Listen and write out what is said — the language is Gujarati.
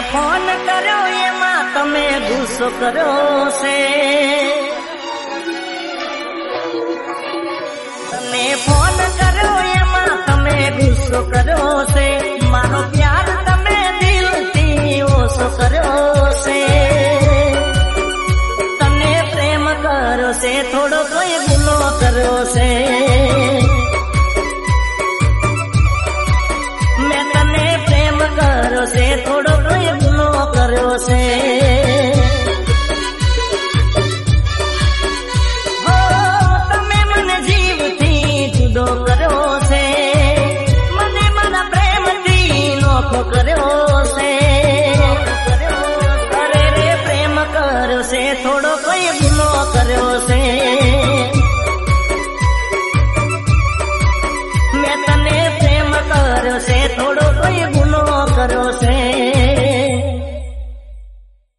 ફોન કર્યો એમાં તમે ગુસ્સો કર્યો છે, તને ફોન કર્યો એમાં તમે ગુસ્સો કર્યો છે, મારો પ્યાર તમે દિલથી ઓછો કર્યો છે, તને પ્રેમ કર્યો છે થોડો કોઈ ગુનો કર્યો છે, મેં તને પ્રેમ કર્યો છે થોડો કોઈ ગુનો કર્યો છે, હો તમે મને જીવથી જુદો કર્યો છે, મને મારા પ્રેમથી નોખો કર્યો છે, અરે રે પ્રેમ કર્યો છે થોડો કોઈ ગુનો કર્યો છે,